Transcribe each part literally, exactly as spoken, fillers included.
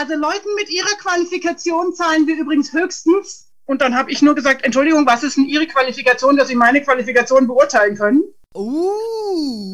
Also Leuten mit ihrer Qualifikation zahlen wir übrigens höchstens. Und dann habe ich nur gesagt, Entschuldigung, was ist denn Ihre Qualifikation, dass Sie meine Qualifikation beurteilen können? Uh.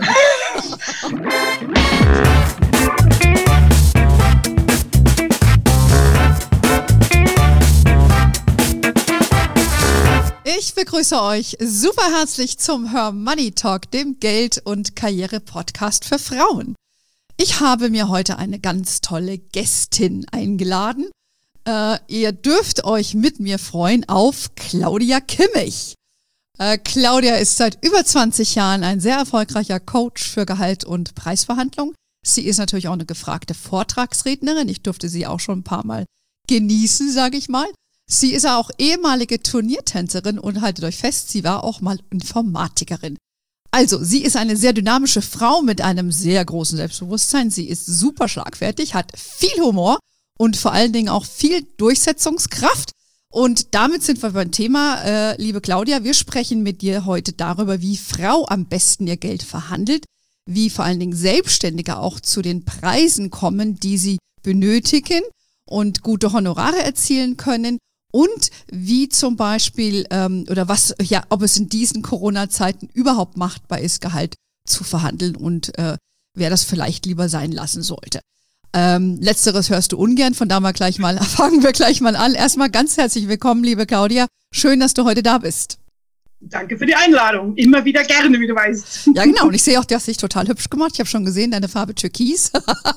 Ich begrüße euch super herzlich zum Her Money Talk, dem Geld- und Karriere-Podcast für Frauen. Ich habe mir heute eine ganz tolle Gästin eingeladen. Äh, ihr dürft euch mit mir freuen auf Claudia Kimmich. Äh, Claudia ist seit über zwanzig Jahren ein sehr erfolgreicher Coach für Gehalt- und Preisverhandlung. Sie ist natürlich auch eine gefragte Vortragsrednerin. Ich durfte sie auch schon ein paar Mal genießen, sage ich mal. Sie ist auch ehemalige Turniertänzerin und haltet euch fest, sie war auch mal Informatikerin. Also, sie ist eine sehr dynamische Frau mit einem sehr großen Selbstbewusstsein. Sie ist super schlagfertig, hat viel Humor und vor allen Dingen auch viel Durchsetzungskraft. Und damit sind wir beim Thema, äh, liebe Claudia, wir sprechen mit dir heute darüber, wie Frau am besten ihr Geld verhandelt, wie vor allen Dingen Selbstständige auch zu den Preisen kommen, die sie benötigen und gute Honorare erzielen können. Und wie zum Beispiel, ähm, oder was, ja, ob es in diesen Corona-Zeiten überhaupt machbar ist, Gehalt zu verhandeln und äh, wer das vielleicht lieber sein lassen sollte. Ähm, letzteres hörst du ungern, von da mal gleich mal, fangen wir gleich mal an. Erstmal ganz herzlich willkommen, liebe Claudia. Schön, dass du heute da bist. Danke für die Einladung. Immer wieder gerne, wie du weißt. Ja, genau. Und ich sehe auch, du hast dich total hübsch gemacht. Ich habe schon gesehen, deine Farbe Türkis.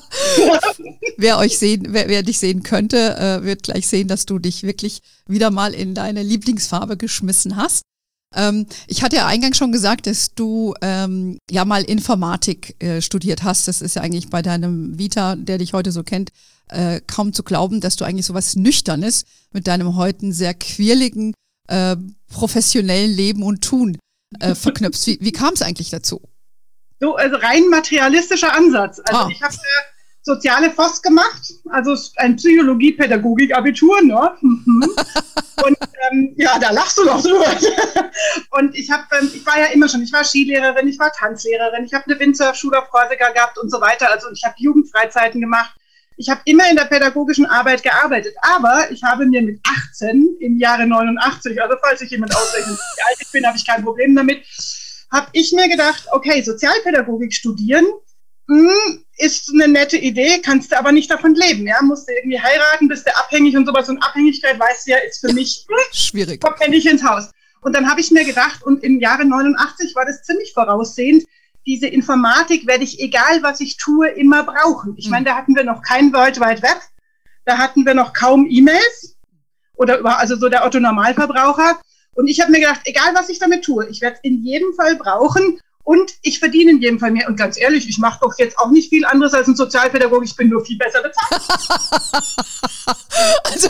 Wer euch sehen, wer, wer dich sehen könnte, äh, wird gleich sehen, dass du dich wirklich wieder mal in deine Lieblingsfarbe geschmissen hast. Ähm, ich hatte ja eingangs schon gesagt, dass du ähm, ja mal Informatik äh, studiert hast. Das ist ja eigentlich bei deinem Vita, der dich heute so kennt, äh, kaum zu glauben, dass du eigentlich sowas Nüchternes mit deinem heute sehr quirligen Äh, professionellen Leben und Tun äh, verknüpfst. Wie, wie kam es eigentlich dazu? So, also rein materialistischer Ansatz. Also ah. ich habe äh, soziale Voss gemacht, also ein Psychologie-Pädagogik-Abitur, ne? Und ähm, ja, da lachst du doch drüber. Und ich habe, ähm, ich war ja immer schon, ich war Skilehrerin, ich war Tanzlehrerin, ich habe eine Windsurf-Schule auf Korsika gehabt und so weiter. Also ich habe Jugendfreizeiten gemacht. Ich habe immer in der pädagogischen Arbeit gearbeitet, aber ich habe mir mit achtzehn im Jahre neunundachtzig, also falls sich jemand ausrechnet, wie alt ich bin, habe ich kein Problem damit, habe ich mir gedacht, okay, Sozialpädagogik studieren mh, ist eine nette Idee, kannst du aber nicht davon leben, ja, musst du irgendwie heiraten, bist du abhängig und sowas, und Abhängigkeit, weißt du ja, ist für mich schwierig. Kommt mir nicht ins Haus. Und dann habe ich mir gedacht, und im Jahre neunundachtzig war das ziemlich voraussehend, diese Informatik werde ich, egal was ich tue, immer brauchen. Ich meine, da hatten wir noch kein World Wide Web, da hatten wir noch kaum E-Mails oder über, also so der Otto-Normalverbraucher. Und ich habe mir gedacht, egal was ich damit tue, ich werde es in jedem Fall brauchen und ich verdiene in jedem Fall mehr. Und ganz ehrlich, ich mache doch jetzt auch nicht viel anderes als ein Sozialpädagoge, ich bin nur viel besser bezahlt. also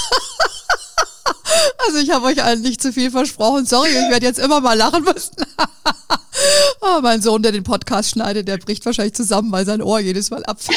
Also ich habe euch allen nicht zu viel versprochen. Sorry, ich werde jetzt immer mal lachen müssen. Oh, mein Sohn, der den Podcast schneidet, der bricht wahrscheinlich zusammen, weil sein Ohr jedes Mal abfällt.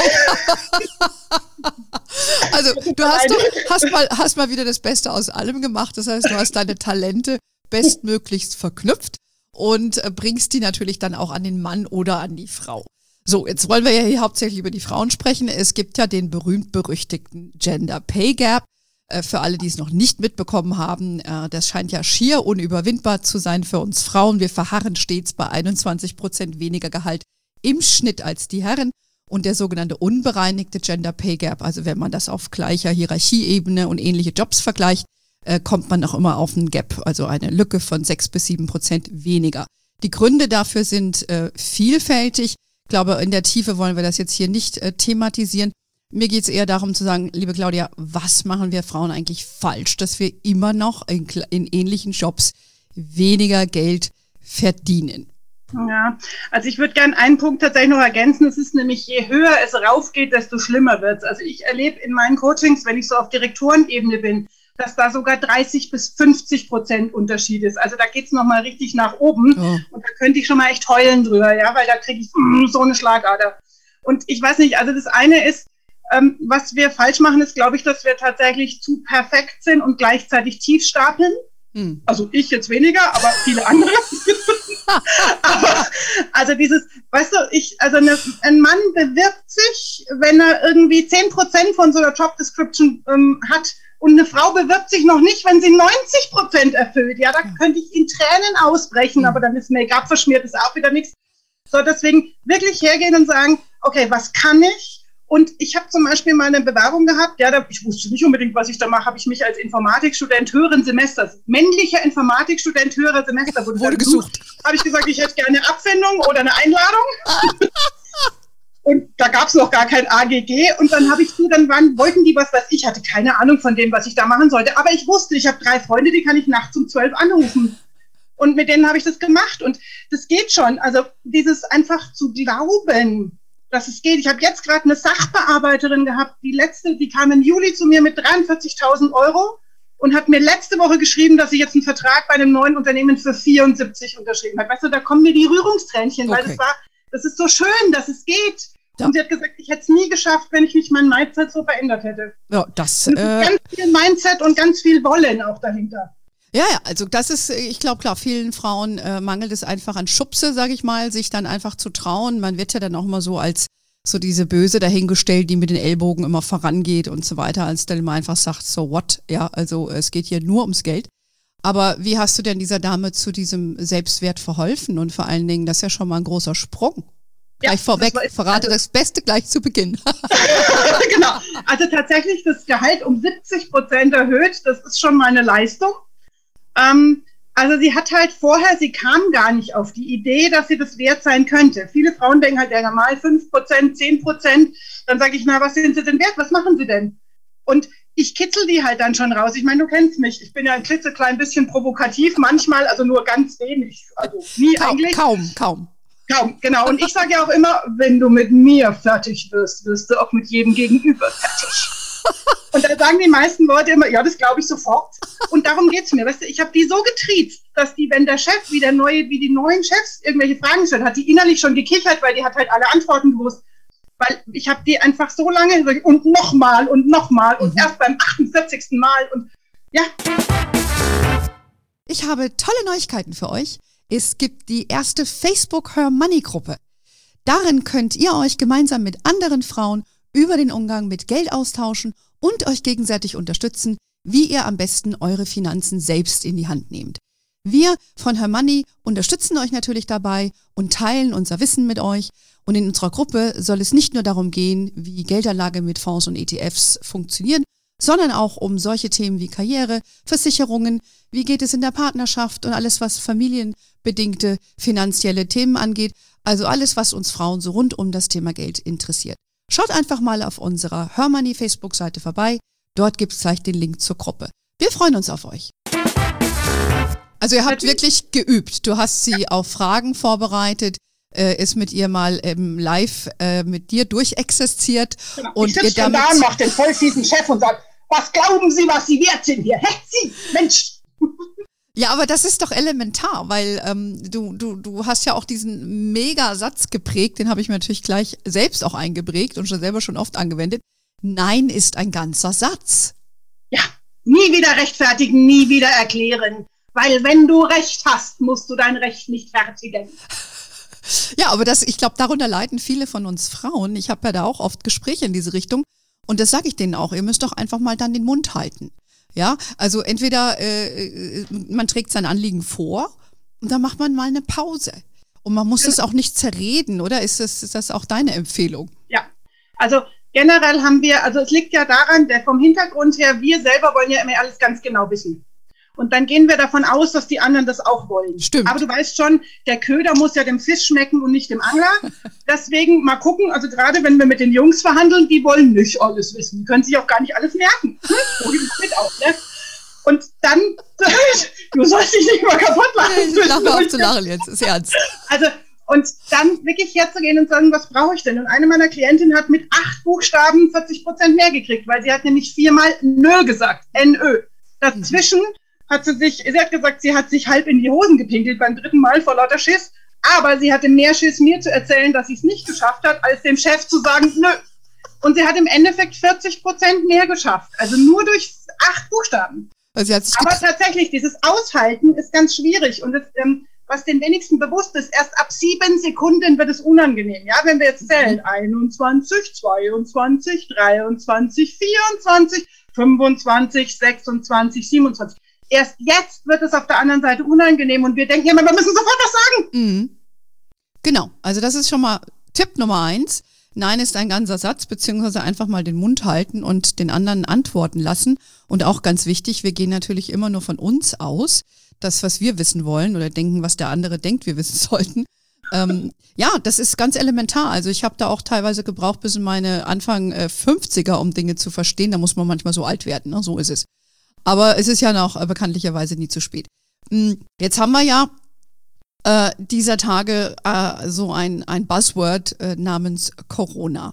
Also du hast, doch, hast, mal, hast mal wieder das Beste aus allem gemacht. Das heißt, du hast deine Talente bestmöglichst verknüpft und bringst die natürlich dann auch an den Mann oder an die Frau. So, jetzt wollen wir ja hier hauptsächlich über die Frauen sprechen. Es gibt ja den berühmt-berüchtigten Gender Pay Gap. Für alle, die es noch nicht mitbekommen haben, das scheint ja schier unüberwindbar zu sein für uns Frauen. Wir verharren stets bei einundzwanzig Prozent weniger Gehalt im Schnitt als die Herren. Und der sogenannte unbereinigte Gender Pay Gap, also wenn man das auf gleicher Hierarchieebene und ähnliche Jobs vergleicht, kommt man noch immer auf einen Gap, also eine Lücke von sechs bis sieben Prozent weniger. Die Gründe dafür sind vielfältig. Ich glaube, in der Tiefe wollen wir das jetzt hier nicht thematisieren. Mir geht es eher darum zu sagen, liebe Claudia, was machen wir Frauen eigentlich falsch, dass wir immer noch in, in ähnlichen Jobs weniger Geld verdienen? Ja, also ich würde gerne einen Punkt tatsächlich noch ergänzen. Es ist nämlich, je höher es raufgeht, desto schlimmer wird es. Also ich erlebe in meinen Coachings, wenn ich so auf Direktorenebene bin, dass da sogar dreißig bis fünfzig Prozent Unterschied ist. Also da geht es nochmal richtig nach oben. Oh. Und da könnte ich schon mal echt heulen drüber, ja, weil da kriege ich mm, so eine Schlagader. Und ich weiß nicht, also das eine ist, Ähm, was wir falsch machen, ist, glaube ich, dass wir tatsächlich zu perfekt sind und gleichzeitig tief stapeln. Hm. Also ich jetzt weniger, aber viele andere. Aber, also dieses, weißt du, ich, also eine, ein Mann bewirbt sich, wenn er irgendwie zehn Prozent von so einer Job Description ähm, hat, und eine Frau bewirbt sich noch nicht, wenn sie neunzig Prozent erfüllt. Ja, da könnte ich in Tränen ausbrechen, aber dann ist Make-up verschmiert, ist auch wieder nichts. So, deswegen wirklich hergehen und sagen, okay, was kann ich? Und ich habe zum Beispiel mal eine Bewerbung gehabt, ja, da, ich wusste nicht unbedingt, was ich da mache, habe ich mich als Informatikstudent höheren Semesters, männlicher Informatikstudent höherer Semester wurde, wurde gesucht. Habe ich gesagt, ich hätte gerne eine Abfindung oder eine Einladung. Und da gab es noch gar kein A G G. Und dann habe ich so, dann waren, wollten die was, was ich hatte keine Ahnung von dem, was ich da machen sollte. Aber ich wusste, ich habe drei Freunde, die kann ich nachts um zwölf anrufen. Und mit denen habe ich das gemacht. Und das geht schon. Also dieses einfach zu glauben, dass es geht. Ich habe jetzt gerade eine Sachbearbeiterin gehabt, die letzte, die kam im Juli zu mir mit dreiundvierzigtausend Euro und hat mir letzte Woche geschrieben, dass sie jetzt einen Vertrag bei einem neuen Unternehmen für vierundsiebzig unterschrieben hat. Weißt du, da kommen mir die Rührungstränchen, okay. Weil das war, das ist so schön, dass es geht. Ja. Und sie hat gesagt, ich hätte es nie geschafft, wenn ich nicht mein Mindset so verändert hätte. Ja, das, und äh, ganz viel Mindset und ganz viel Wollen auch dahinter. Ja, ja, also das ist, ich glaube, klar, vielen Frauen äh, mangelt es einfach an Schubse, sage ich mal, sich dann einfach zu trauen. Man wird ja dann auch immer so als so diese Böse dahingestellt, die mit den Ellbogen immer vorangeht und so weiter, als dann immer einfach sagt, so what, ja, also es geht hier nur ums Geld. Aber wie hast du denn dieser Dame zu diesem Selbstwert verholfen? Und vor allen Dingen, das ist ja schon mal ein großer Sprung. Ja, gleich vorweg, war, verrate also, das Beste gleich zu Beginn. Genau, also tatsächlich das Gehalt um siebzig Prozent erhöht, das ist schon mal eine Leistung. Ähm, also sie hat halt vorher, sie kam gar nicht auf die Idee, dass sie das wert sein könnte. Viele Frauen denken halt, ja mal fünf Prozent, zehn Prozent. Dann sage ich, na, was sind sie denn wert? Was machen sie denn? Und ich kitzel die halt dann schon raus. Ich meine, du kennst mich. Ich bin ja ein klitzeklein bisschen provokativ, manchmal, also nur ganz wenig. Also nie kaum, eigentlich. Kaum, kaum. Kaum, genau. Und ich sage ja auch immer, wenn du mit mir fertig wirst, wirst du auch mit jedem Gegenüber fertig. Und da sagen die meisten Leute immer, ja, das glaube ich sofort. Und darum geht's mir. Weißt du, ich habe die so getriezt, dass die, wenn der Chef, wie der neue, wie die neuen Chefs irgendwelche Fragen stellt, hat die innerlich schon gekichert, weil die hat halt alle Antworten gewusst. Weil ich habe die einfach so lange und nochmal und nochmal und mhm. erst beim achtundvierzigsten Mal und ja. Ich habe tolle Neuigkeiten für euch. Es gibt die erste Facebook Her Money Gruppe. Darin könnt ihr euch gemeinsam mit anderen Frauen über den Umgang mit Geld austauschen und euch gegenseitig unterstützen, wie ihr am besten eure Finanzen selbst in die Hand nehmt. Wir von Her Money unterstützen euch natürlich dabei und teilen unser Wissen mit euch. Und in unserer Gruppe soll es nicht nur darum gehen, wie Geldanlage mit Fonds und E T Fs funktionieren, sondern auch um solche Themen wie Karriere, Versicherungen, wie geht es in der Partnerschaft und alles, was familienbedingte finanzielle Themen angeht. Also alles, was uns Frauen so rund um das Thema Geld interessiert. Schaut einfach mal auf unserer Her Money Facebook-Seite vorbei. Dort gibt es gleich den Link zur Gruppe. Wir freuen uns auf euch. Also ihr habt wirklich geübt. Du hast sie auf Fragen vorbereitet, äh, ist mit ihr mal ähm, live äh, mit dir durchexerziert. Genau. Und ich sitze da und mache den vollfiesen Chef und sage, was glauben Sie, was Sie wert sind hier? Hä, Sie, Mensch! Ja, aber das ist doch elementar, weil ähm, du, du, du hast ja auch diesen Mega-Satz geprägt, den habe ich mir natürlich gleich selbst auch eingeprägt und schon selber schon oft angewendet. Nein ist ein ganzer Satz. Ja, nie wieder rechtfertigen, nie wieder erklären. Weil wenn du Recht hast, musst du dein Recht nicht fertigen. Ja, aber das, ich glaube, darunter leiden viele von uns Frauen. Ich habe ja da auch oft Gespräche in diese Richtung. Und das sage ich denen auch, ihr müsst doch einfach mal dann den Mund halten. Ja, also entweder äh, man trägt sein Anliegen vor und dann macht man mal eine Pause. Und man muss es auch nicht zerreden, oder? Ist das, ist das auch deine Empfehlung? Ja, also generell haben wir, also es liegt ja daran, der vom Hintergrund her, wir selber wollen ja immer alles ganz genau wissen. Und dann gehen wir davon aus, dass die anderen das auch wollen. Stimmt. Aber du weißt schon, der Köder muss ja dem Fisch schmecken und nicht dem Angler. Deswegen mal gucken, also gerade wenn wir mit den Jungs verhandeln, die wollen nicht alles wissen. Die können sich auch gar nicht alles merken. So geht es mit auch, ne? Und dann, du sollst dich nicht mal kaputt lachen. Ich lache auf zu lachen jetzt, ist ernst. Also, und dann wirklich herzugehen und sagen, was brauche ich denn? Und eine meiner Klientinnen hat mit acht Buchstaben vierzig Prozent mehr gekriegt, weil sie hat nämlich viermal Nö gesagt, N Ö. Dazwischen hat sie sich, sie hat gesagt, sie hat sich halb in die Hosen gepinkelt beim dritten Mal vor lauter Schiss, aber sie hatte mehr Schiss, mir zu erzählen, dass sie es nicht geschafft hat, als dem Chef zu sagen, nö. Und sie hat im Endeffekt vierzig Prozent mehr geschafft, also nur durch acht Buchstaben. Also sie hat sich aber tatsächlich, dieses Aushalten ist ganz schwierig und das, ähm, was den wenigsten bewusst ist, erst ab sieben Sekunden wird es unangenehm. Ja, wenn wir jetzt zählen, einundzwanzig, zweiundzwanzig, dreiundzwanzig, vierundzwanzig, fünfundzwanzig, sechsundzwanzig, siebenundzwanzig. Erst jetzt wird es auf der anderen Seite unangenehm und wir denken immer, wir müssen sofort was sagen. Mhm. Genau, also das ist schon mal Tipp Nummer eins. Nein ist ein ganzer Satz, beziehungsweise einfach mal den Mund halten und den anderen antworten lassen. Und auch ganz wichtig, wir gehen natürlich immer nur von uns aus, das, was wir wissen wollen oder denken, was der andere denkt, wir wissen sollten. Ähm, ja, das ist ganz elementar. Also ich habe da auch teilweise gebraucht bis in meine Anfang äh, fünfziger, um Dinge zu verstehen. Da muss man manchmal so alt werden, ne? So ist es. Aber es ist ja noch äh, bekanntlicherweise nie zu spät. Hm, jetzt haben wir ja Äh, dieser Tage äh, so ein, ein Buzzword äh, namens Corona.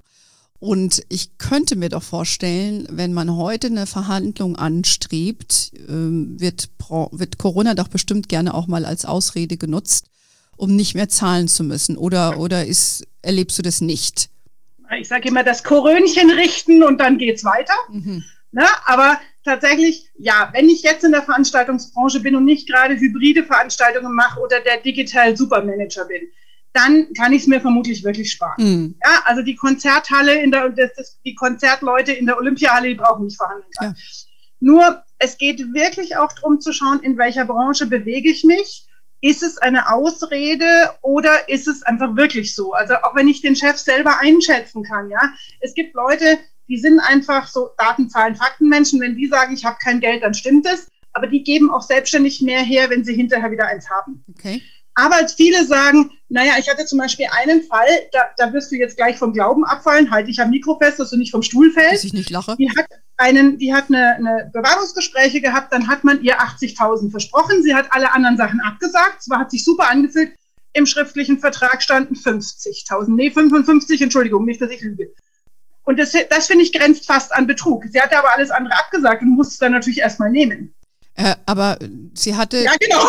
Und ich könnte mir doch vorstellen, wenn man heute eine Verhandlung anstrebt, ähm, wird, Pro, wird Corona doch bestimmt gerne auch mal als Ausrede genutzt, um nicht mehr zahlen zu müssen. Oder, oder ist, erlebst du das nicht? Ich sage immer, das Korönchen richten und dann geht's weiter. Mhm. Ne? Aber tatsächlich, ja, wenn ich jetzt in der Veranstaltungsbranche bin und nicht gerade hybride Veranstaltungen mache oder der Digital Supermanager bin, dann kann ich es mir vermutlich wirklich sparen. Mhm. Ja, also die Konzerthalle, in der, das, das, die Konzertleute in der Olympiahalle, die brauchen nicht verhandeln. Ja. Nur, es geht wirklich auch darum zu schauen, in welcher Branche bewege ich mich. Ist es eine Ausrede oder ist es einfach wirklich so? Also auch wenn ich den Chef selber einschätzen kann, ja. Es gibt Leute, die sind einfach so Daten, Zahlen, Faktenmenschen. Wenn die sagen, ich habe kein Geld, dann stimmt es. Aber die geben auch selbstständig mehr her, wenn sie hinterher wieder eins haben. Okay. Aber als viele sagen, naja, ich hatte zum Beispiel einen Fall, da, da wirst du jetzt gleich vom Glauben abfallen, halte ich am Mikro fest, dass du nicht vom Stuhl fällst. Dass ich nicht lache. Die hat, einen, die hat eine, eine Bewerbungsgespräche gehabt, dann hat man ihr achtzigtausend versprochen. Sie hat alle anderen Sachen abgesagt. Zwar hat sich super angefühlt, im schriftlichen Vertrag standen fünfzigtausend. Nee, fünfundfünfzig, Entschuldigung, nicht, dass ich lüge. Und das, das finde ich, grenzt fast an Betrug. Sie hatte aber alles andere abgesagt und musste es dann natürlich erstmal nehmen. Äh, aber sie hatte... Ja, genau.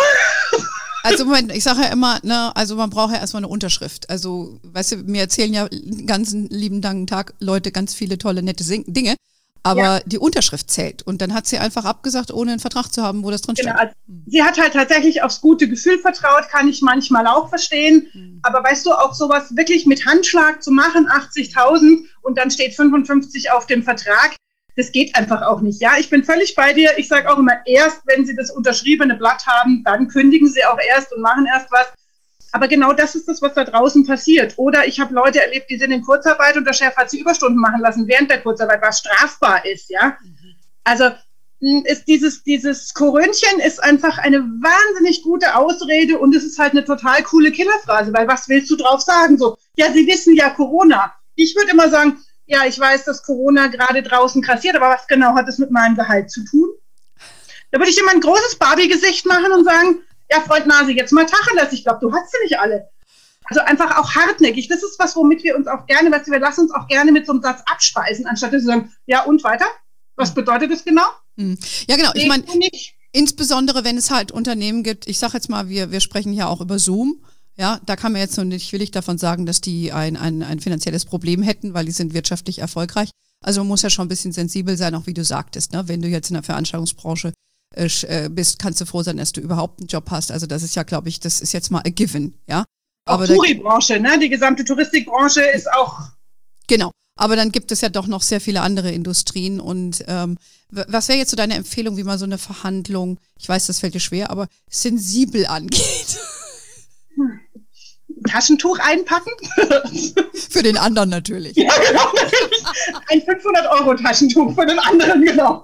Also Moment, ich sage ja immer, ne, also man braucht ja erstmal eine Unterschrift. Also, weißt du, mir erzählen ja den ganzen lieben langen Tag Leute ganz viele tolle, nette Dinge. Aber ja, die Unterschrift zählt. Und dann hat sie einfach abgesagt, ohne einen Vertrag zu haben, wo das drin steht. Genau. Also, sie hat halt tatsächlich aufs gute Gefühl vertraut, kann ich manchmal auch verstehen. Mhm. Aber weißt du, auch sowas wirklich mit Handschlag zu machen, achtzigtausend und dann steht fünfundfünfzig auf dem Vertrag, das geht einfach auch nicht. Ja, ich bin völlig bei dir. Ich sage auch immer, erst wenn sie das unterschriebene Blatt haben, dann kündigen sie auch erst und machen erst was. Aber genau das ist das, was da draußen passiert. Oder ich habe Leute erlebt, die sind in Kurzarbeit und der Chef hat sie Überstunden machen lassen während der Kurzarbeit, was strafbar ist. Ja, mhm. Also ist dieses, dieses Korönchen ist einfach eine wahnsinnig gute Ausrede und es ist halt eine total coole Killerphrase, weil was willst du drauf sagen? So, ja, sie wissen ja Corona. Ich würde immer sagen, ja, ich weiß, dass Corona gerade draußen grassiert, aber was genau hat es mit meinem Gehalt zu tun? Da würde ich immer ein großes Barbie-Gesicht machen und sagen, ja, Freund Nase, jetzt mal Tacheles, ich glaube, du hast sie nicht alle. Also einfach auch hartnäckig. Das ist was, womit wir uns auch gerne, weißt du, wir lassen uns auch gerne mit so einem Satz abspeisen, anstatt zu sagen, ja, und weiter? Was bedeutet das genau? Ja, genau. Ich meine, insbesondere, wenn es halt Unternehmen gibt, ich sage jetzt mal, wir, wir sprechen ja auch über Zoom. Ja, da kann man jetzt noch nicht willig davon sagen, dass die ein, ein, ein finanzielles Problem hätten, weil die sind wirtschaftlich erfolgreich. Also man muss ja schon ein bisschen sensibel sein, auch wie du sagtest, ne? Wenn du jetzt in der Veranstaltungsbranche äh, bist, kannst du froh sein, dass du überhaupt einen Job hast. Also das ist ja, glaube ich, das ist jetzt mal a given, ja. Auch Touri-Branche, ne? Die gesamte Touristikbranche ist auch... Genau. Aber dann gibt es ja doch noch sehr viele andere Industrien. Und ähm, was wäre jetzt so deine Empfehlung, wie man so eine Verhandlung, ich weiß, das fällt dir schwer, aber sensibel angeht? Hm. Taschentuch einpacken? Für den anderen natürlich. Ja, genau. Ein fünfhundert-Euro-Taschentuch für den anderen, genau.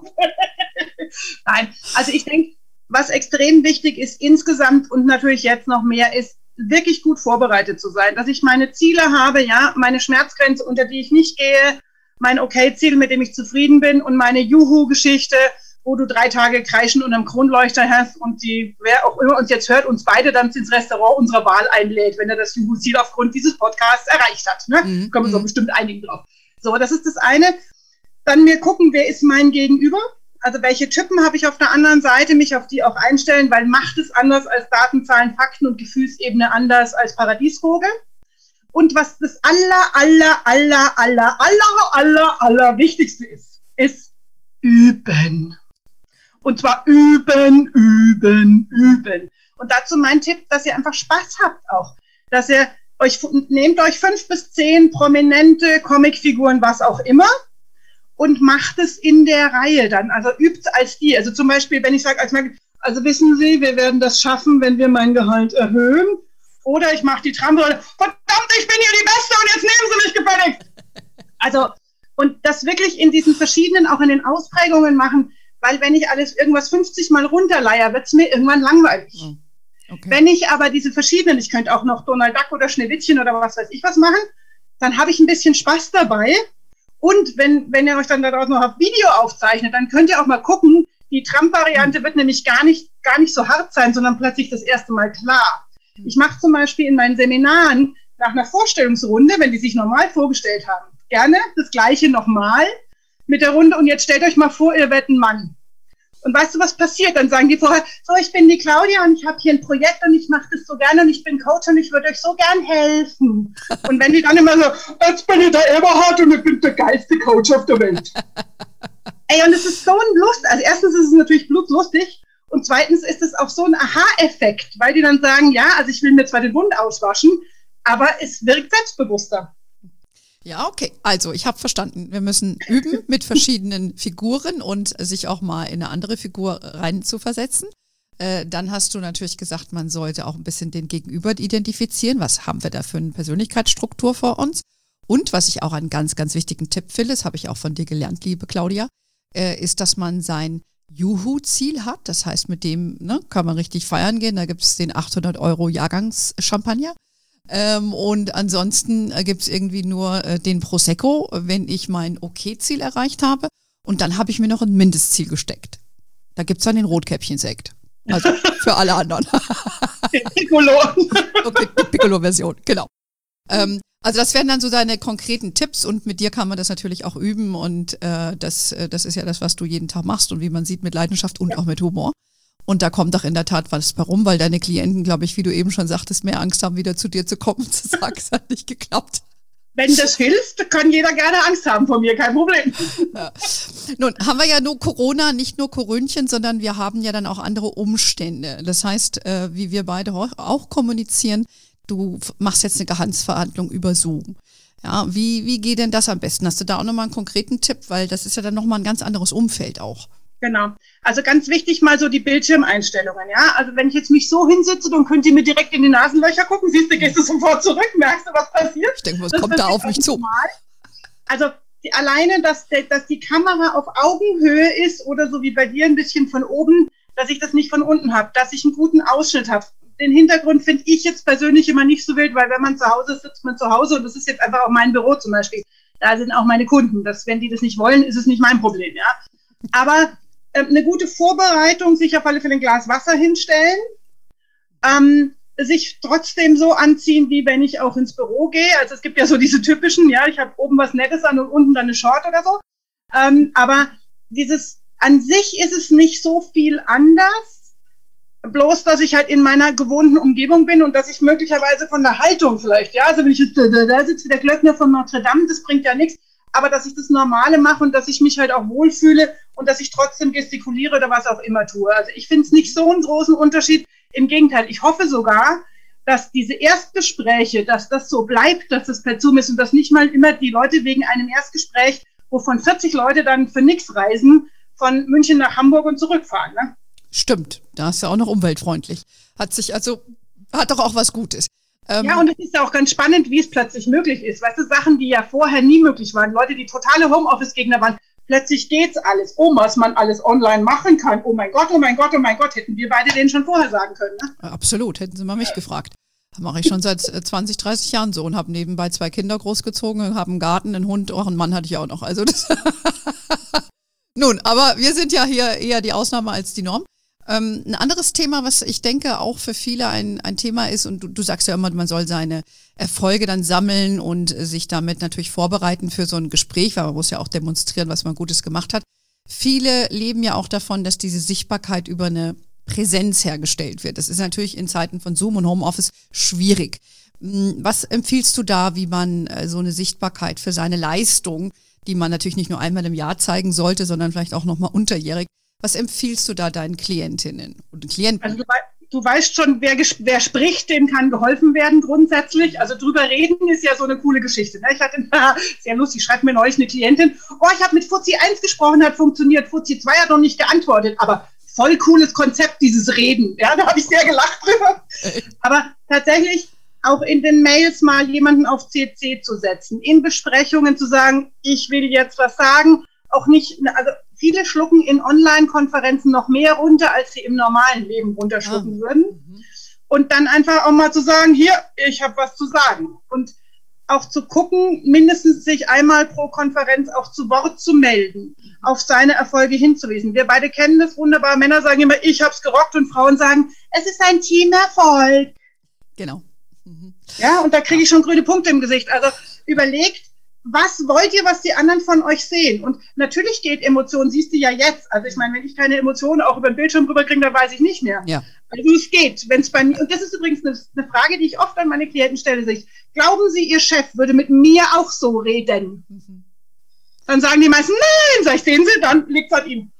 Nein, also ich denke, was extrem wichtig ist insgesamt und natürlich jetzt noch mehr ist, wirklich gut vorbereitet zu sein, dass ich meine Ziele habe, ja, meine Schmerzgrenze, unter die ich nicht gehe, mein Okay-Ziel, mit dem ich zufrieden bin und meine Juhu-Geschichte, wo du drei Tage kreischen und am Kronleuchter hast und die, wer auch immer uns jetzt hört, uns beide dann ins Restaurant unserer Wahl einlädt, wenn er das Juhu-Ziel aufgrund dieses Podcasts erreicht hat. Ne? Mhm. Können wir so bestimmt einigen drauf. So, das ist das eine. Dann wir gucken, wer ist mein Gegenüber? Also welche Typen habe ich auf der anderen Seite, mich auf die auch einstellen, weil Macht ist anders als Daten, Zahlen, Fakten und Gefühlsebene anders als Paradiesvogel. Und was das aller, aller, aller, aller, aller, aller, aller Wichtigste ist, ist üben. Und zwar üben, üben, üben. Und dazu mein Tipp, dass ihr einfach Spaß habt auch. Dass ihr euch, nehmt euch fünf bis zehn prominente Comicfiguren, was auch immer, und macht es in der Reihe dann. Also übt als die. Also zum Beispiel, wenn ich sage, als also wissen Sie, wir werden das schaffen, wenn wir mein Gehalt erhöhen. Oder ich mache die Tramrolle. Verdammt, ich bin hier die Beste und jetzt nehmen Sie mich gefälligst. Also, und das wirklich in diesen verschiedenen, auch in den Ausprägungen machen, weil wenn ich alles irgendwas fünfzig Mal runterleier, wird es mir irgendwann langweilig. Okay. Wenn ich aber diese verschiedenen, ich könnte auch noch Donald Duck oder Schneewittchen oder was weiß ich was machen, dann habe ich ein bisschen Spaß dabei. Und wenn, wenn ihr euch dann daraus noch auf Video aufzeichnet, dann könnt ihr auch mal gucken, die Trump-Variante wird nämlich gar nicht, gar nicht so hart sein, sondern plötzlich das erste Mal klar. Ich mache zum Beispiel in meinen Seminaren nach einer Vorstellungsrunde, wenn die sich normal vorgestellt haben, gerne das Gleiche nochmal mit der Runde. Und jetzt stellt euch mal vor, ihr werdet ein Mann. Und weißt du, was passiert? Dann sagen die vorher, so, ich bin die Claudia und ich habe hier ein Projekt und ich mache das so gerne und ich bin Coach und ich würde euch so gern helfen. Und wenn die dann immer so, jetzt bin ich der Eberhard und ich bin der geilste Coach auf der Welt. Ey, und es ist so ein Lust. Also erstens ist es natürlich blutlustig und zweitens ist es auch so ein Aha-Effekt, weil die dann sagen, ja, also ich will mir zwar den Mund auswaschen, aber es wirkt selbstbewusster. Ja, okay. Also ich habe verstanden, wir müssen üben mit verschiedenen Figuren und sich auch mal in eine andere Figur rein zu versetzen. Äh, dann hast du natürlich gesagt, man sollte auch ein bisschen den Gegenüber identifizieren. Was haben wir da für eine Persönlichkeitsstruktur vor uns? Und was ich auch einen ganz, ganz wichtigen Tipp finde, das habe ich auch von dir gelernt, liebe Claudia, äh, ist, dass man sein Juhu-Ziel hat. Das heißt, mit dem ne, kann man richtig feiern gehen. Da gibt es den achthundert Euro Jahrgangs-Champagner. Ähm, und ansonsten äh, gibt es irgendwie nur äh, den Prosecco, wenn ich mein Okay-Ziel erreicht habe. Und dann habe ich mir noch ein Mindestziel gesteckt. Da gibt es dann den Rotkäppchen-Sekt. Also für alle anderen. Den Piccolo. Okay, die Piccolo-Version, genau. Ähm, also das wären dann so deine konkreten Tipps und mit dir kann man das natürlich auch üben und äh, das, äh, das ist ja das, was du jeden Tag machst und wie man sieht, mit Leidenschaft und ja. auch mit Humor. Und da kommt doch in der Tat was herum, weil deine Klienten, glaube ich, wie du eben schon sagtest, mehr Angst haben, wieder zu dir zu kommen und zu sagen, es hat nicht geklappt. Wenn das hilft, kann jeder gerne Angst haben vor mir, kein Problem. Ja. Nun, haben wir ja nur Corona, nicht nur Corönchen, sondern wir haben ja dann auch andere Umstände. Das heißt, äh, wie wir beide auch kommunizieren, du machst jetzt eine Gehaltsverhandlung über Zoom. Ja, wie, wie geht denn das am besten? Hast du da auch nochmal einen konkreten Tipp? Weil das ist ja dann nochmal ein ganz anderes Umfeld auch. Genau. Also ganz wichtig mal so die Bildschirmeinstellungen, ja. Also wenn ich jetzt mich so hinsitze, dann könnt ihr mir direkt in die Nasenlöcher gucken, siehst du, gehst du sofort zurück, merkst du, was passiert? Ich denke, was das kommt da auf mich zu? Normal. Also die, alleine, dass, dass die Kamera auf Augenhöhe ist oder so wie bei dir ein bisschen von oben, dass ich das nicht von unten habe, dass ich einen guten Ausschnitt habe. Den Hintergrund finde ich jetzt persönlich immer nicht so wild, weil wenn man zu Hause ist, sitzt man zu Hause und das ist jetzt einfach auch mein Büro zum Beispiel. Da sind auch meine Kunden. Das, wenn die das nicht wollen, ist es nicht mein Problem, ja. Aber eine gute Vorbereitung, sich auf alle Fälle ein Glas Wasser hinstellen, ähm, sich trotzdem so anziehen, wie wenn ich auch ins Büro gehe. Also es gibt ja so diese typischen, ja, ich habe oben was Nettes an und unten dann eine Short oder so. Ähm, aber dieses, an sich ist es nicht so viel anders, bloß, dass ich halt in meiner gewohnten Umgebung bin und dass ich möglicherweise von der Haltung vielleicht, ja, also wenn ich jetzt, da, da sitze der Glöckner von Notre Dame, das bringt ja nichts, aber dass ich das Normale mache und dass ich mich halt auch wohlfühle und dass ich trotzdem gestikuliere oder was auch immer tue. Also ich finde es nicht so einen großen Unterschied. Im Gegenteil, ich hoffe sogar, dass diese Erstgespräche, dass das so bleibt, dass das per Zoom ist und dass nicht mal immer die Leute wegen einem Erstgespräch, wovon vierzig Leute dann für nichts reisen, von München nach Hamburg und zurückfahren. Ne? Stimmt, da ist ja auch noch umweltfreundlich. Hat sich also, hat doch auch was Gutes. Ähm, ja, und es ist ja auch ganz spannend, wie es plötzlich möglich ist. Weißt du, Sachen, die ja vorher nie möglich waren. Leute, die totale Homeoffice-Gegner waren, plötzlich geht's alles. Oh, was man alles online machen kann. Oh mein Gott, oh mein Gott, oh mein Gott. Hätten wir beide denen schon vorher sagen können, ne? Absolut, hätten sie mal mich gefragt. Das mache ich schon seit zwanzig, dreißig Jahren so und habe nebenbei zwei Kinder großgezogen, habe einen Garten, einen Hund, auch einen Mann hatte ich auch noch. Also das Nun, aber wir sind ja hier eher die Ausnahme als die Norm. Ähm, ein anderes Thema, was ich denke auch für viele ein, ein Thema ist, und du, du sagst ja immer, man soll seine Erfolge dann sammeln und sich damit natürlich vorbereiten für so ein Gespräch, weil man muss ja auch demonstrieren, was man Gutes gemacht hat. Viele leben ja auch davon, dass diese Sichtbarkeit über eine Präsenz hergestellt wird. Das ist natürlich in Zeiten von Zoom und Homeoffice schwierig. Was empfiehlst du da, wie man so eine Sichtbarkeit für seine Leistung, die man natürlich nicht nur einmal im Jahr zeigen sollte, sondern vielleicht auch nochmal unterjährig, was empfiehlst du da deinen Klientinnen und Klienten? Also du weißt schon, wer, wer spricht, dem kann geholfen werden grundsätzlich. Also drüber reden ist ja so eine coole Geschichte. Ne? Ich hatte, sehr lustig, schreibt mir neulich eine Klientin, oh, ich habe mit Fuzzi eins gesprochen, hat funktioniert, Fuzzi zwei hat noch nicht geantwortet, aber voll cooles Konzept, dieses Reden. Ja, da habe ich sehr gelacht drüber. Aber tatsächlich auch in den Mails mal jemanden auf C C zu setzen, in Besprechungen zu sagen, ich will jetzt was sagen, auch nicht, also viele schlucken in Online-Konferenzen noch mehr runter, als sie im normalen Leben runterschlucken ah. würden. Mhm. Und dann einfach auch mal zu sagen, hier, ich habe was zu sagen. Und auch zu gucken, mindestens sich einmal pro Konferenz auch zu Wort zu melden, mhm. auf seine Erfolge hinzuweisen. Wir beide kennen das wunderbar. Männer sagen immer, ich hab's gerockt, und Frauen sagen, es ist ein Teamerfolg. Genau. Mhm. Ja, und da kriege ich schon grüne Punkte im Gesicht. Also überlegt, was wollt ihr, was die anderen von euch sehen? Und natürlich geht Emotionen, siehst du ja jetzt. Also ich meine, wenn ich keine Emotionen auch über den Bildschirm rüberkriege, dann weiß ich nicht mehr. Ja. Also es geht. Wenn es bei mir, und das ist übrigens eine, eine Frage, die ich oft an meine Klienten stelle, sich, glauben Sie, Ihr Chef würde mit mir auch so reden? Mhm. Dann sagen die meisten, nein, sag ich, sehen Sie, dann liegt es an ihm.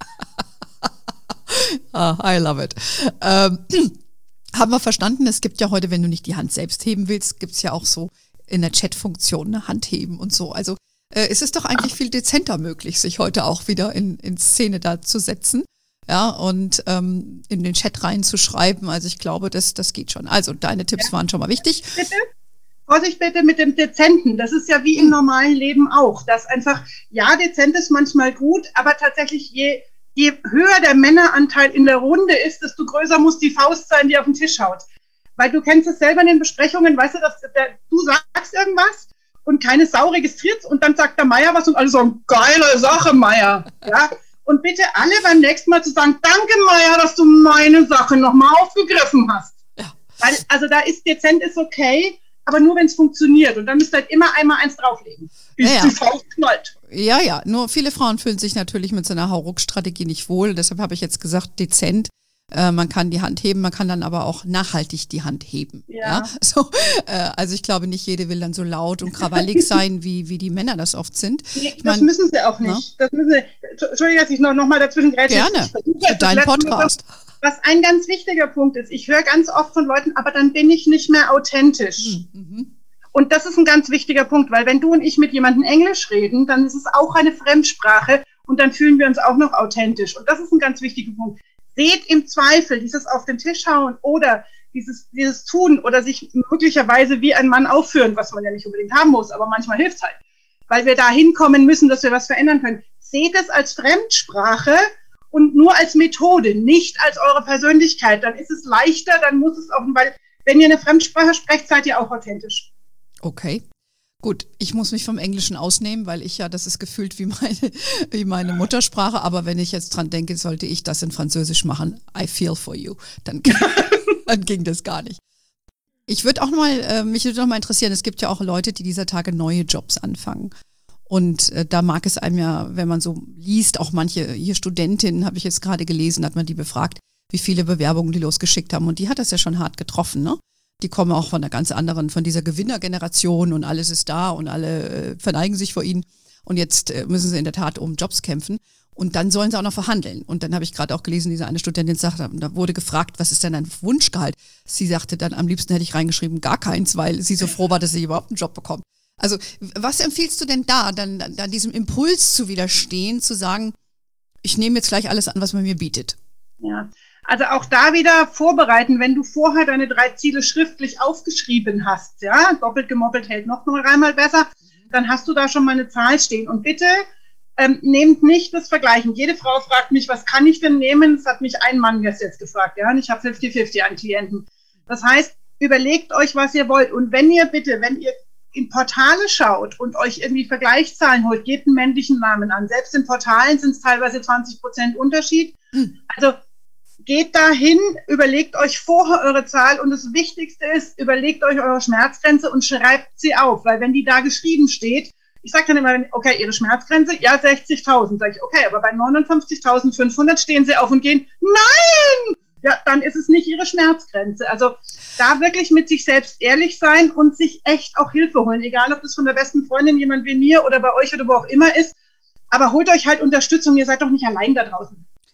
Ah, I love it. Ähm, haben wir verstanden, es gibt ja heute, wenn du nicht die Hand selbst heben willst, gibt es ja auch so in der Chat-Funktion eine Hand heben und so. Also äh, es ist doch eigentlich viel dezenter möglich, sich heute auch wieder in, in Szene da zu setzen, ja, und ähm, in den Chat reinzuschreiben. Also ich glaube, das, das geht schon. Also deine Tipps ja. waren schon mal wichtig. Bitte? Vorsicht bitte mit dem Dezenten. Das ist ja wie im normalen Leben auch. Das einfach, ja, dezent ist manchmal gut, aber tatsächlich je, je höher der Männeranteil in der Runde ist, desto größer muss die Faust sein, die auf den Tisch haut. Weil du kennst es selber in den Besprechungen, weißt du, dass der, du sagst irgendwas und keine Sau registriert und dann sagt der Meier was und alle sagen, geile Sache, Meier. Ja? Und bitte alle beim nächsten Mal zu sagen, danke, Meier, dass du meine Sache nochmal aufgegriffen hast. Ja. Weil, also da ist dezent ist okay, aber nur wenn es funktioniert. Und dann müsst ihr halt immer einmal eins drauflegen, bis ja, ja. die Faust knallt. Ja, ja, nur viele Frauen fühlen sich natürlich mit so einer Hauruck-Strategie nicht wohl. Deshalb habe ich jetzt gesagt, dezent. Man kann die Hand heben, man kann dann aber auch nachhaltig die Hand heben. Ja. Ja? So, äh, also ich glaube, nicht jede will dann so laut und krawallig sein, wie, wie die Männer das oft sind. Nee, das mein, müssen sie auch nicht. Das müssen sie, Entschuldigung, dass ich noch, noch mal dazwischen grätsche. Gerne, für deinen Podcast. Was ein ganz wichtiger Punkt ist, ich höre ganz oft von Leuten, aber dann bin ich nicht mehr authentisch. Mhm. Und das ist ein ganz wichtiger Punkt, weil wenn du und ich mit jemandem Englisch reden, dann ist es auch eine Fremdsprache und dann fühlen wir uns auch noch authentisch. Und das ist ein ganz wichtiger Punkt. Seht im Zweifel dieses auf den Tisch hauen oder dieses, dieses Tun oder sich möglicherweise wie ein Mann aufführen, was man ja nicht unbedingt haben muss, aber manchmal hilft es halt, weil wir da hinkommen müssen, dass wir was verändern können. Seht es als Fremdsprache und nur als Methode, nicht als eure Persönlichkeit. Dann ist es leichter, dann muss es auch, weil wenn ihr eine Fremdsprache sprecht, seid ihr auch authentisch. Okay. Gut, ich muss mich vom Englischen ausnehmen, weil ich ja, das ist gefühlt wie meine, wie meine Muttersprache, aber wenn ich jetzt dran denke, sollte ich das in Französisch machen, I feel for you, dann, dann ging das gar nicht. Ich würde auch mal, äh, mich würde auch mal interessieren, es gibt ja auch Leute, die dieser Tage neue Jobs anfangen. Und äh, da mag es einem ja, wenn man so liest, auch manche hier Studentinnen, habe ich jetzt gerade gelesen, hat man die befragt, wie viele Bewerbungen die losgeschickt haben. Und die hat das ja schon hart getroffen, ne? Die kommen auch von einer ganz anderen, von dieser Gewinnergeneration und alles ist da und alle äh, verneigen sich vor ihnen. Und jetzt äh, müssen sie in der Tat um Jobs kämpfen. Und dann sollen sie auch noch verhandeln. Und dann habe ich gerade auch gelesen, diese eine Studentin sagte, da wurde gefragt, was ist denn ein Wunschgehalt? Sie sagte dann, am liebsten hätte ich reingeschrieben, gar keins, weil sie so froh war, dass sie überhaupt einen Job bekommt. Also was empfiehlst du denn da, dann, dann diesem Impuls zu widerstehen, zu sagen, ich nehme jetzt gleich alles an, was man mir bietet? Ja. Also auch da wieder vorbereiten, wenn du vorher deine drei Ziele schriftlich aufgeschrieben hast, ja, doppelt gemoppelt hält noch mal einmal besser, dann hast du da schon mal eine Zahl stehen. Und bitte ähm, nehmt nicht das Vergleichen. Jede Frau fragt mich, was kann ich denn nehmen? Das hat mich ein Mann jetzt gefragt, ja, und ich habe fünfzig fünfzig an Klienten. Das heißt, überlegt euch, was ihr wollt. Und wenn ihr bitte, wenn ihr in Portale schaut und euch irgendwie Vergleichszahlen holt, gebt einen männlichen Namen an. Selbst in Portalen sind es teilweise zwanzig Prozent Unterschied. Mhm. Also geht dahin, überlegt euch vorher eure Zahl und das Wichtigste ist, überlegt euch eure Schmerzgrenze und schreibt sie auf, weil wenn die da geschrieben steht, ich sage dann immer, okay, ihre Schmerzgrenze, ja, sechzigtausend, sage ich, okay, aber bei neunundfünfzigtausendfünfhundert stehen sie auf und gehen, nein! Ja, dann ist es nicht ihre Schmerzgrenze. Also da wirklich mit sich selbst ehrlich sein und sich echt auch Hilfe holen, egal ob das von der besten Freundin, jemand wie mir oder bei euch oder wo auch immer ist, aber holt euch halt Unterstützung, ihr seid doch nicht allein da draußen.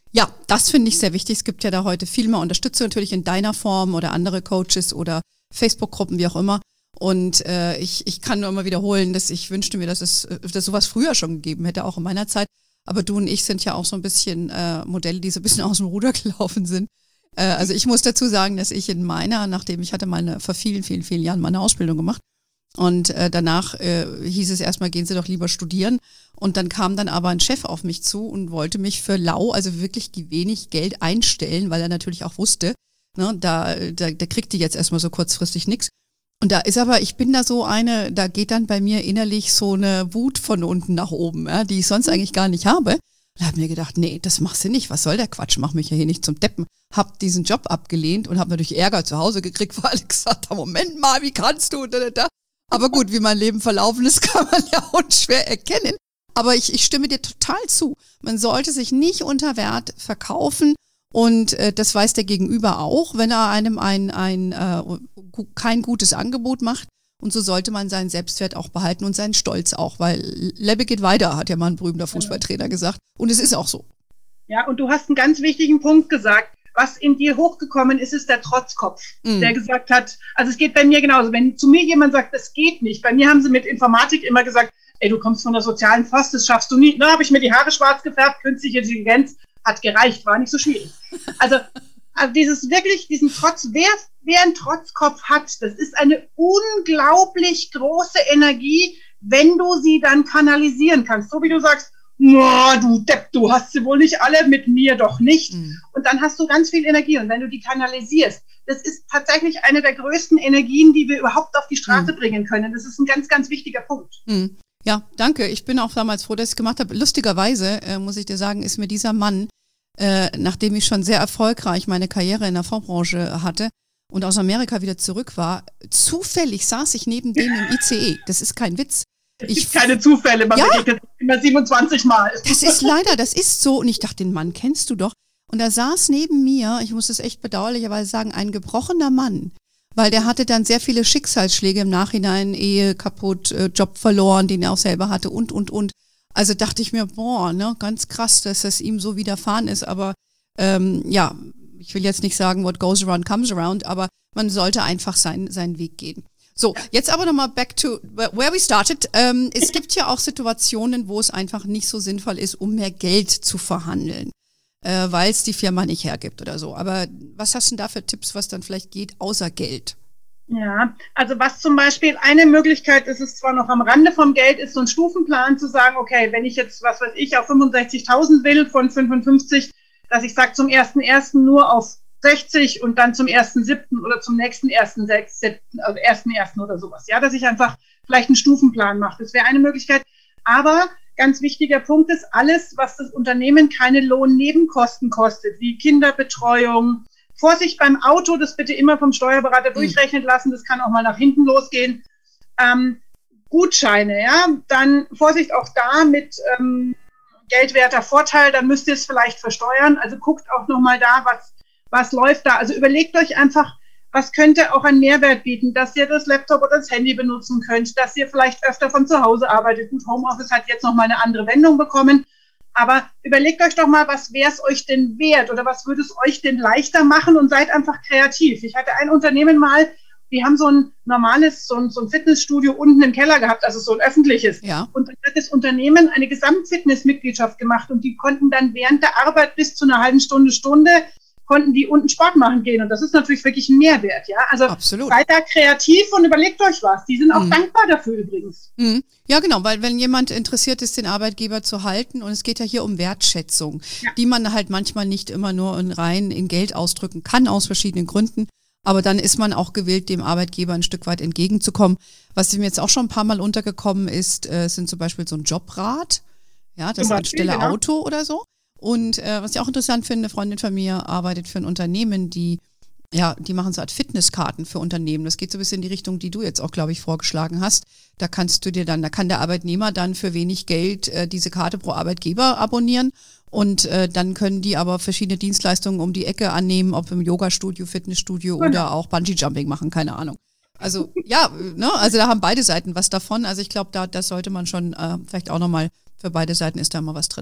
Ja, das finde ich sehr wichtig. Es gibt ja da heute viel mehr Unterstützung natürlich in deiner Form oder andere Coaches oder Facebook-Gruppen, wie auch immer. Und äh, ich, ich kann nur immer wiederholen, dass ich wünschte mir, dass es dass sowas früher schon gegeben hätte, auch in meiner Zeit. Aber du und ich sind ja auch so ein bisschen äh, Modelle, die so ein bisschen aus dem Ruder gelaufen sind. Äh, also ich muss dazu sagen, dass ich in meiner, nachdem ich hatte meine vor vielen, vielen, vielen Jahren meine Ausbildung gemacht und äh, danach äh, hieß es erstmal, gehen Sie doch lieber studieren. Und dann kam dann aber ein Chef auf mich zu und wollte mich für lau, also wirklich wenig Geld einstellen, weil er natürlich auch wusste, ne, da, da, da kriegt die jetzt erstmal so kurzfristig nichts. Und da ist aber, ich bin da so eine, da geht dann bei mir innerlich so eine Wut von unten nach oben, ja, die ich sonst eigentlich gar nicht habe. Und habe mir gedacht, nee, das machst du nicht, was soll der Quatsch, mach mich ja hier nicht zum Deppen. Hab diesen Job abgelehnt und habe natürlich Ärger zu Hause gekriegt, weil ich gesagt habe, Moment mal, wie kannst du? Da, da, da. Aber gut, wie mein Leben verlaufen ist, kann man ja unschwer erkennen. Aber ich, ich stimme dir total zu. Man sollte sich nicht unter Wert verkaufen. Und äh, das weiß der Gegenüber auch, wenn er einem ein, ein äh, kein gutes Angebot macht. Und so sollte man seinen Selbstwert auch behalten und seinen Stolz auch, weil Lebe geht weiter, hat ja mal ein berühmter Fußballtrainer gesagt. Und es ist auch so. Ja, und du hast einen ganz wichtigen Punkt gesagt. Was in dir hochgekommen ist, ist der Trotzkopf, mm. der gesagt hat, also es geht bei mir genauso. Wenn zu mir jemand sagt, das geht nicht, bei mir haben sie mit Informatik immer gesagt, ey, du kommst von der sozialen Post, das schaffst du nie. Na, habe ich mir die Haare schwarz gefärbt, künstliche Intelligenz, hat gereicht, war nicht so schwierig. Also, also dieses wirklich, diesen Trotz, wer, wer einen Trotzkopf hat, das ist eine unglaublich große Energie, wenn du sie dann kanalisieren kannst. So wie du sagst, na, du Depp, du hast sie wohl nicht alle, mit mir doch nicht. Mhm. Und dann hast du ganz viel Energie. Und wenn du die kanalisierst, das ist tatsächlich eine der größten Energien, die wir überhaupt auf die Straße mhm. bringen können. Das ist ein ganz, ganz wichtiger Punkt. Mhm. Ja, danke. Ich bin auch damals froh, dass ich es gemacht habe. Lustigerweise, äh, muss ich dir sagen, ist mir dieser Mann, äh, nachdem ich schon sehr erfolgreich meine Karriere in der Fondsbranche hatte und aus Amerika wieder zurück war, zufällig saß ich neben dem im I C E. Das ist kein Witz. Es gibt ich, keine Zufälle, man ja, begegnet immer siebenundzwanzig Mal. Das ist leider, das ist so. Und ich dachte, den Mann kennst du doch. Und er saß neben mir, ich muss es echt bedauerlicherweise sagen, ein gebrochener Mann. Weil der hatte dann sehr viele Schicksalsschläge im Nachhinein, Ehe kaputt, Job verloren, den er auch selber hatte und, und, und. Also dachte ich mir, boah, ne, ganz krass, dass das ihm so widerfahren ist. Aber ähm, ja, ich will jetzt nicht sagen, what goes around comes around, aber man sollte einfach seinen, seinen Weg gehen. So, jetzt aber nochmal back to where we started. Ähm, es gibt ja auch Situationen, wo es einfach nicht so sinnvoll ist, um mehr Geld zu verhandeln, äh, weil es die Firma nicht hergibt oder so. Aber was hast du denn da für Tipps, was dann vielleicht geht, außer Geld? Ja, also was zum Beispiel eine Möglichkeit ist, ist zwar noch am Rande vom Geld, ist so ein Stufenplan zu sagen, okay, wenn ich jetzt, was weiß ich, auf fünfundsechzigtausend will von fünfundfünfzig, dass ich sage zum ersten ersten nur auf sechzig und dann zum ersten siebten oder zum nächsten ersten siebten, also ersten ersten oder sowas. Ja, dass ich einfach vielleicht einen Stufenplan mache. Das wäre eine Möglichkeit. Aber ganz wichtiger Punkt ist, alles, was das Unternehmen keine Lohnnebenkosten kostet, wie Kinderbetreuung, Vorsicht beim Auto, das bitte immer vom Steuerberater durchrechnen lassen, das kann auch mal nach hinten losgehen. Ähm, Gutscheine, ja, dann Vorsicht auch da mit ähm, geldwerter Vorteil, dann müsst ihr es vielleicht versteuern. Also guckt auch nochmal da, was Was läuft da? Also überlegt euch einfach, was könnte auch einen Mehrwert bieten, dass ihr das Laptop oder das Handy benutzen könnt, dass ihr vielleicht öfter von zu Hause arbeitet. Und Homeoffice hat jetzt nochmal eine andere Wendung bekommen. Aber überlegt euch doch mal, was wäre es euch denn wert oder was würde es euch denn leichter machen und seid einfach kreativ. Ich hatte ein Unternehmen mal, die haben so ein normales, so ein, so ein Fitnessstudio unten im Keller gehabt, also so ein öffentliches. Ja. Und dann hat das Unternehmen eine Gesamtfitnessmitgliedschaft gemacht und die konnten dann während der Arbeit bis zu einer halben Stunde, Stunde konnten die unten Sport machen gehen. Und das ist natürlich wirklich ein Mehrwert, ja. Also Absolut. Seid da kreativ und überlegt euch was. Die sind auch mhm. dankbar dafür übrigens. Mhm. Ja, genau, weil wenn jemand interessiert ist, den Arbeitgeber zu halten, und es geht ja hier um Wertschätzung, ja. die man halt manchmal nicht immer nur in rein in Geld ausdrücken kann, aus verschiedenen Gründen. Aber dann ist man auch gewillt, dem Arbeitgeber ein Stück weit entgegenzukommen. Was mir jetzt auch schon ein paar Mal untergekommen ist, äh, sind zum Beispiel so ein Jobrat, ja, das anstelle genau. Auto oder so. Und äh, was ich auch interessant finde, eine Freundin von mir arbeitet für ein Unternehmen, die ja, die machen so Art Fitnesskarten für Unternehmen. Das geht so ein bisschen in die Richtung, die du jetzt auch, glaube ich, vorgeschlagen hast. Da kannst du dir dann, da kann der Arbeitnehmer dann für wenig Geld äh, diese Karte pro Arbeitgeber abonnieren und äh, dann können die aber verschiedene Dienstleistungen um die Ecke annehmen, ob im Yoga-Studio, Fitnessstudio genau. oder auch Bungee-Jumping machen, keine Ahnung. Also ja, ne, also da haben beide Seiten was davon. Also ich glaube, da das sollte man schon äh, vielleicht auch nochmal, für beide Seiten ist da immer was drin.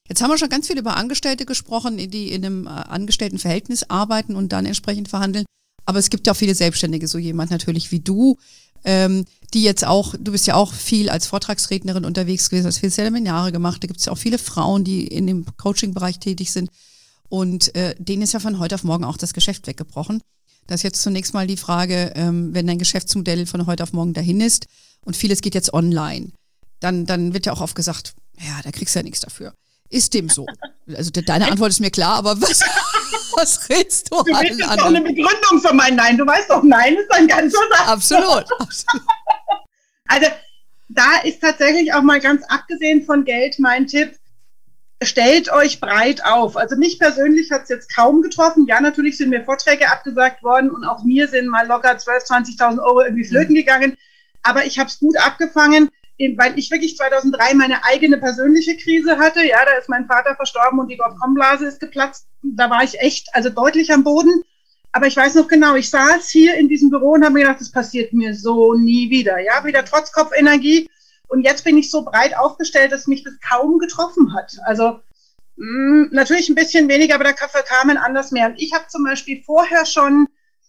Jetzt haben wir schon ganz viel über Angestellte gesprochen, die in einem Angestelltenverhältnis arbeiten und dann entsprechend verhandeln. Aber es gibt ja auch viele Selbstständige, so jemand natürlich wie du, ähm, die jetzt auch, du bist ja auch viel als Vortragsrednerin unterwegs gewesen, hast viele Seminare gemacht. Da gibt es ja auch viele Frauen, die in dem Coaching-Bereich tätig sind. Und äh, denen ist ja von heute auf morgen auch das Geschäft weggebrochen. Das ist jetzt zunächst mal die Frage, ähm, wenn dein Geschäftsmodell von heute auf morgen dahin ist und vieles geht jetzt online, dann, dann wird ja auch oft gesagt, ja, da kriegst du ja nichts dafür. Ist dem so? Also deine Antwort ist mir klar, aber was, was redest du? Du willst jetzt doch eine Begründung für mein Nein. Du weißt doch, Nein ist ein ganzer Satz. Absolut. absolut. Also da ist tatsächlich auch mal ganz abgesehen von Geld mein Tipp, stellt euch breit auf. Also mich persönlich hat es jetzt kaum getroffen. Ja, natürlich sind mir Vorträge abgesagt worden und auch mir sind mal locker zwölftausend, zwanzigtausend Euro irgendwie flöten gegangen. Aber ich habe es gut abgefangen, weil ich wirklich zweitausenddrei meine eigene persönliche Krise hatte. Ja, da ist mein Vater verstorben und die Dotcom-Blase ist geplatzt. Da war ich echt, also deutlich am Boden. Aber ich weiß noch genau, ich saß hier in diesem Büro und habe mir gedacht, das passiert mir so nie wieder. Ja, wieder trotz Kopfenergie. Und jetzt bin ich so breit aufgestellt, dass mich das kaum getroffen hat. Also mh, natürlich ein bisschen weniger, aber da kamen anders mehr. Und ich habe zum Beispiel vorher schon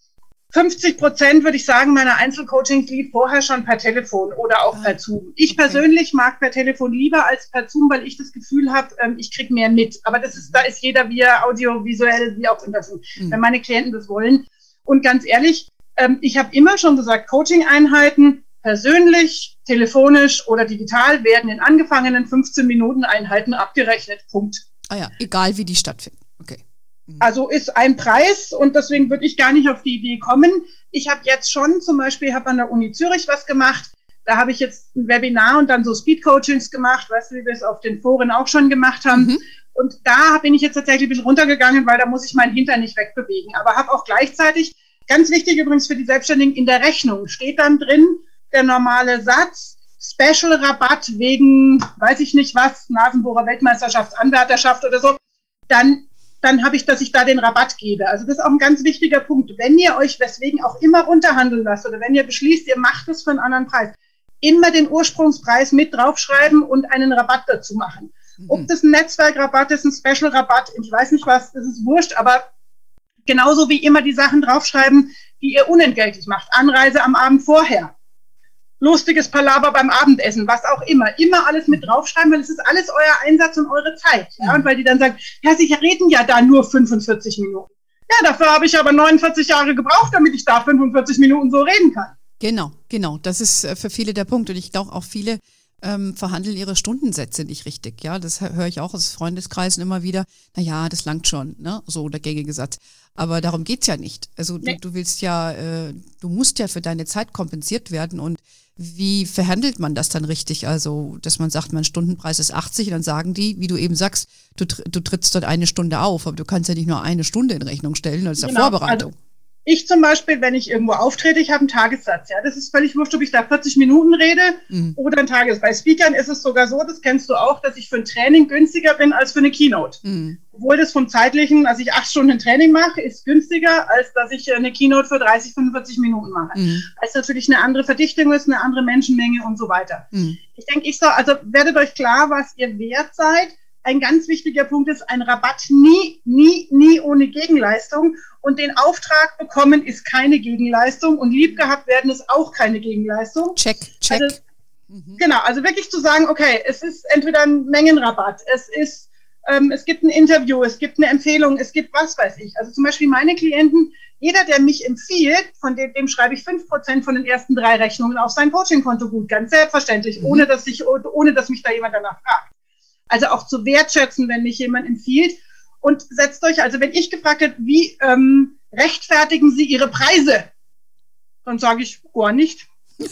fünfzig Prozent, würde ich sagen, meiner Einzelcoachings lief vorher schon per Telefon oder auch per Zoom. Ich okay. persönlich mag per Telefon lieber als per Zoom, weil ich das Gefühl habe, ähm, ich kriege mehr mit. Aber das ist, da ist jeder wie audiovisuell, wie auch immer, mhm. wenn meine Klienten das wollen. Und ganz ehrlich, ähm, ich habe immer schon gesagt, Coaching-Einheiten persönlich, telefonisch oder digital werden in angefangenen fünfzehn Minuten Einheiten abgerechnet. Punkt. Ah ja, egal wie die stattfinden. Okay. Also ist ein Preis und deswegen würde ich gar nicht auf die Idee kommen. Ich habe jetzt schon zum Beispiel, habe an der Uni Zürich was gemacht. Da habe ich jetzt ein Webinar und dann so Speed-Coachings gemacht, weißt du, wie wir es auf den Foren auch schon gemacht haben. Mhm. Und da bin ich jetzt tatsächlich ein bisschen runtergegangen, weil da muss ich meinen Hintern nicht wegbewegen. Aber habe auch gleichzeitig, ganz wichtig übrigens für die Selbstständigen, in der Rechnung steht dann drin der normale Satz, Special-Rabatt wegen, weiß ich nicht was, Nasenbohrer Weltmeisterschaft, Anwärterschaft oder so. Dann dann habe ich, dass ich da den Rabatt gebe. Also das ist auch ein ganz wichtiger Punkt. Wenn ihr euch weswegen auch immer runterhandeln lasst oder wenn ihr beschließt, ihr macht es für einen anderen Preis, immer den Ursprungspreis mit draufschreiben und einen Rabatt dazu machen. Mhm. Ob das ein Netzwerkrabatt ist, ein Special-Rabatt, ich weiß nicht was, das ist wurscht, aber genauso wie immer die Sachen draufschreiben, die ihr unentgeltlich macht. Anreise am Abend vorher. Lustiges Palaver beim Abendessen, was auch immer. Immer alles mit draufschreiben, weil es ist alles euer Einsatz und eure Zeit. Ja? Und weil die dann sagen, ja, Sie reden ja da nur fünfundvierzig Minuten. Ja, dafür habe ich aber neunundvierzig Jahre gebraucht, damit ich da fünfundvierzig Minuten so reden kann. Genau, genau. Das ist für viele der Punkt. Und ich glaube auch viele ähm, verhandeln ihre Stundensätze nicht richtig. Ja, das höre ich auch aus Freundeskreisen immer wieder. Na ja, das langt schon, ne? So der gängige Satz. Aber darum geht's ja nicht. Also du, nee. du willst ja, äh, du musst ja für deine Zeit kompensiert werden und wie verhandelt man das dann richtig? Also, dass man sagt, mein Stundenpreis ist achtzig und dann sagen die, wie du eben sagst, du, du trittst dort eine Stunde auf, aber du kannst ja nicht nur eine Stunde in Rechnung stellen, das ist genau. ja Vorbereitung. Also, ich zum Beispiel, wenn ich irgendwo auftrete, ich habe einen Tagessatz. Ja, das ist völlig wurscht, ob ich da vierzig Minuten rede mhm. oder ein Tagessatz. Bei Speakern ist es sogar so, das kennst du auch, dass ich für ein Training günstiger bin als für eine Keynote. Mhm. Obwohl das vom zeitlichen, also ich acht Stunden Training mache, ist günstiger, als dass ich eine Keynote für dreißig, fünfundvierzig Minuten mache. Mhm. Weil es natürlich eine andere Verdichtung ist, eine andere Menschenmenge und so weiter. Mhm. Ich denke, ich so, also werdet euch klar, was ihr wert seid. Ein ganz wichtiger Punkt ist, ein Rabatt nie, nie, nie ohne Gegenleistung. Und den Auftrag bekommen ist keine Gegenleistung und lieb gehabt werden ist auch keine Gegenleistung. Check, check. Also, mhm. Genau, also wirklich zu sagen, okay, es ist entweder ein Mengenrabatt, es ist, ähm, es gibt ein Interview, es gibt eine Empfehlung, es gibt was weiß ich. Also zum Beispiel meine Klienten, jeder, der mich empfiehlt, von dem, dem schreibe ich fünf Prozent von den ersten drei Rechnungen auf sein Coaching-Konto gut, ganz selbstverständlich, mhm. ohne dass ich, ohne dass mich da jemand danach fragt. Also auch zu wertschätzen, wenn mich jemand empfiehlt. Und setzt euch, also wenn ich gefragt hätte, wie ähm, rechtfertigen Sie Ihre Preise? Dann sage ich, gar nicht.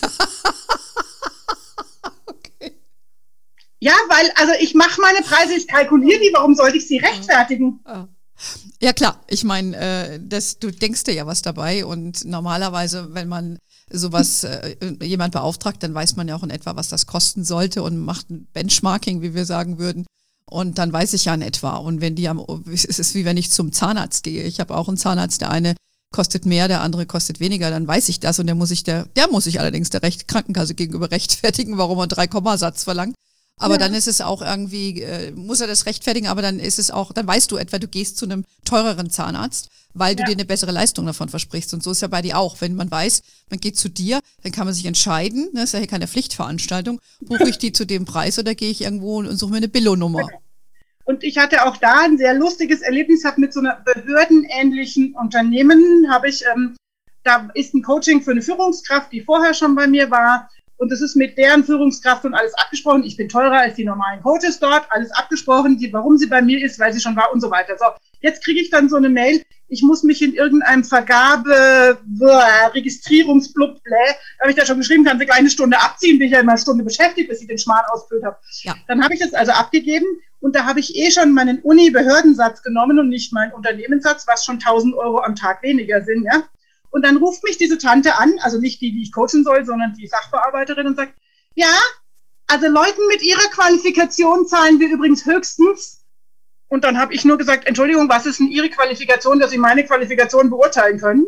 Okay. Ja, weil, also ich mache meine Preise, ich kalkuliere die, warum sollte ich sie rechtfertigen? Ja klar, ich meine, äh, das, du denkst dir ja was dabei und normalerweise, wenn man sowas äh, jemand beauftragt, dann weiß man ja auch in etwa, was das kosten sollte und macht ein Benchmarking, wie wir sagen würden. Und dann weiß ich ja in etwa. Und wenn die am, es ist wie wenn ich zum Zahnarzt gehe. Ich habe auch einen Zahnarzt, der eine kostet mehr, der andere kostet weniger, dann weiß ich das und der muss ich der, der muss ich allerdings der Recht, Krankenkasse gegenüber rechtfertigen, warum er einen drei Komma Satz verlangt. Aber Ja. dann ist es auch irgendwie, äh, muss er das rechtfertigen, aber dann ist es auch, dann weißt du etwa, du gehst zu einem teureren Zahnarzt, weil du Ja. dir eine bessere Leistung davon versprichst. Und so ist ja bei dir auch. Wenn man weiß, man geht zu dir, dann kann man sich entscheiden, ne, ist ja hier keine Pflichtveranstaltung, buche ich die zu dem Preis oder gehe ich irgendwo und suche mir eine Billo-Nummer. Genau. Und ich hatte auch da ein sehr lustiges Erlebnis, habe mit so einer behördenähnlichen Unternehmen, habe ich, ähm, da ist ein Coaching für eine Führungskraft, die vorher schon bei mir war. Und das ist mit deren Führungskraft und alles abgesprochen. Ich bin teurer als die normalen Coaches dort, alles abgesprochen, die, warum sie bei mir ist, weil sie schon war und so weiter. So, jetzt kriege ich dann so eine Mail, ich muss mich in irgendeinem Vergabe, Registrierungsblub, blä, da habe ich da schon geschrieben, kann sie gleich eine Stunde abziehen, bin ich ja immer eine Stunde beschäftigt, bis ich den Schmarrn ausgefüllt habe. Ja. Dann habe ich es also abgegeben und da habe ich eh schon meinen Uni-Behördensatz genommen und nicht meinen Unternehmenssatz, was schon tausend Euro am Tag weniger sind, ja. Und dann ruft mich diese Tante an, also nicht die, die ich coachen soll, sondern die Sachbearbeiterin und sagt, ja, also Leuten mit ihrer Qualifikation zahlen wir übrigens höchstens. Und dann habe ich nur gesagt, Entschuldigung, was ist denn Ihre Qualifikation, dass Sie meine Qualifikation beurteilen können?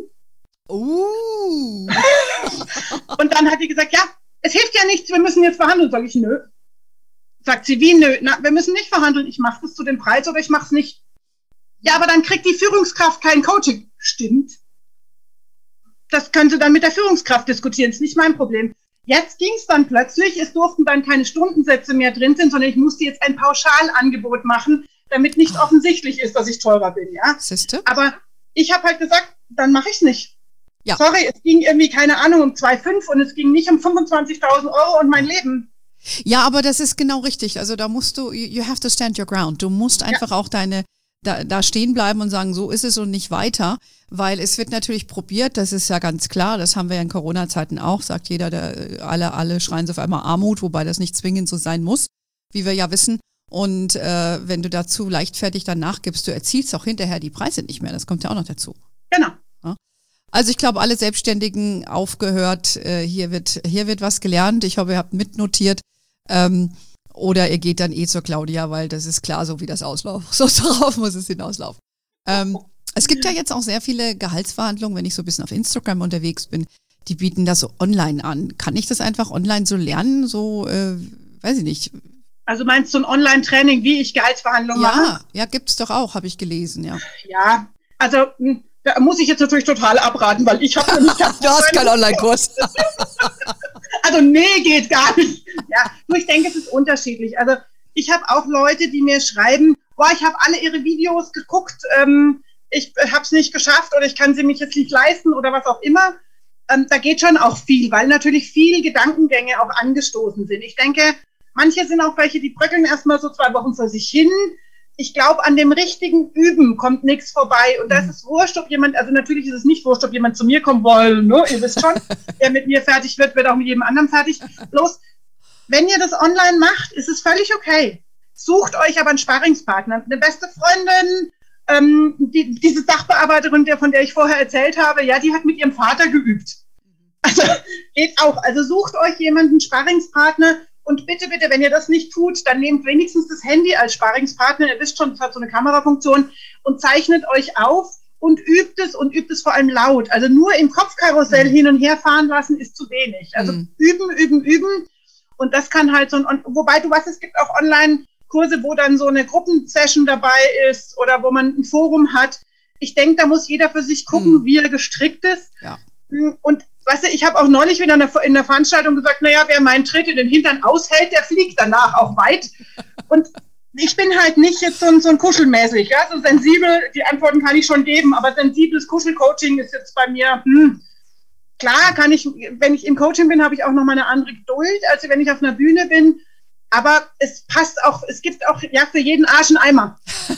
Uh. Und dann hat die gesagt, ja, es hilft ja nichts, wir müssen jetzt verhandeln. Sag ich, nö. Sagt sie, wie nö? Na, wir müssen nicht verhandeln, ich mache das zu dem Preis oder ich mache es nicht. Ja, aber dann kriegt die Führungskraft kein Coaching. Stimmt. Das können Sie dann mit der Führungskraft diskutieren, ist nicht mein Problem. Jetzt ging es dann plötzlich, es durften dann keine Stundensätze mehr drin sind, sondern ich musste jetzt ein Pauschalangebot machen, damit nicht offensichtlich ist, dass ich teurer bin. Ja? Siehste? Aber ich habe halt gesagt, dann mache ich es nicht. Ja. Sorry, es ging irgendwie, keine Ahnung, um zwei Komma fünf und es ging nicht um fünfundzwanzigtausend Euro und mein Leben. Ja, aber das ist genau richtig. Also da musst du, you, you have to stand your ground. Du musst einfach ja. auch deine, da, da stehen bleiben und sagen, so ist es und nicht weiter. Weil es wird natürlich probiert, das ist ja ganz klar, das haben wir ja in Corona-Zeiten auch, sagt jeder, der, alle, alle schreien so auf einmal Armut, wobei das nicht zwingend so sein muss, wie wir ja wissen. Und äh, wenn du dazu leichtfertig dann nachgibst, du erzielst auch hinterher die Preise nicht mehr, das kommt ja auch noch dazu. Genau. Ja? Also ich glaube, alle Selbstständigen aufgehört, äh, hier wird hier wird was gelernt, ich hoffe, ihr habt mitnotiert. Ähm, oder ihr geht dann eh zur Claudia, weil das ist klar, so wie das auslauft. So darauf muss es hinauslaufen. Ähm, Es gibt ja jetzt auch sehr viele Gehaltsverhandlungen, wenn ich so ein bisschen auf Instagram unterwegs bin, die bieten das so online an. Kann ich das einfach online so lernen? So, äh, weiß ich nicht. Also meinst du ein Online-Training, wie ich Gehaltsverhandlungen ja, mache? Ja, ja, gibt's doch auch, habe ich gelesen, ja. Ja, also da muss ich jetzt natürlich total abraten, weil ich habe nämlich... Du hast keinen Online-Kurs. Also nee, geht gar nicht. Ja, nur ich denke, es ist unterschiedlich. Also ich habe auch Leute, die mir schreiben, boah, ich habe alle ihre Videos geguckt, ähm, ich habe es nicht geschafft oder ich kann sie mich jetzt nicht leisten oder was auch immer. Ähm, da geht schon auch viel, weil natürlich viele Gedankengänge auch angestoßen sind. Ich denke, manche sind auch welche, die bröckeln erstmal so zwei Wochen vor sich hin. Ich glaube, an dem richtigen Üben kommt nichts vorbei. Und das ist wurscht, ob jemand, also natürlich ist es nicht wurscht, ob jemand zu mir kommt, weil, ne, ihr wisst schon, wer mit mir fertig wird, wird auch mit jedem anderen fertig. Bloß, wenn ihr das online macht, ist es völlig okay. Sucht euch aber einen Sparringspartner, eine beste Freundin. Ähm, die, diese Sachbearbeiterin, der, von der ich vorher erzählt habe, ja, die hat mit ihrem Vater geübt. Also geht auch. Also sucht euch jemanden, Sparringspartner und bitte, bitte, wenn ihr das nicht tut, dann nehmt wenigstens das Handy als Sparringspartner. Ihr wisst schon, es hat so eine Kamerafunktion und zeichnet euch auf und übt es und übt es vor allem laut. Also nur im Kopfkarussell mhm. hin und her fahren lassen ist zu wenig. Also mhm. üben, üben, üben. Und das kann halt so ein, wobei du weißt, es gibt auch online Kurse, wo dann so eine Gruppensession dabei ist oder wo man ein Forum hat. Ich denke, da muss jeder für sich gucken, hm. wie er gestrickt ist. Ja. Und weißt du, ich habe auch neulich wieder in der Veranstaltung gesagt, naja, wer meinen Tritt in den Hintern aushält, der fliegt danach auch weit. Und ich bin halt nicht jetzt so ein, so ein Kuschelmäßig, ja, so sensibel, die Antworten kann ich schon geben, aber sensibles Kuschelcoaching ist jetzt bei mir, hm, klar kann ich, wenn ich im Coaching bin, habe ich auch noch mal eine andere Geduld, als wenn ich auf einer Bühne bin. Aber es passt auch, es gibt auch ja für jeden Arsch einen Eimer.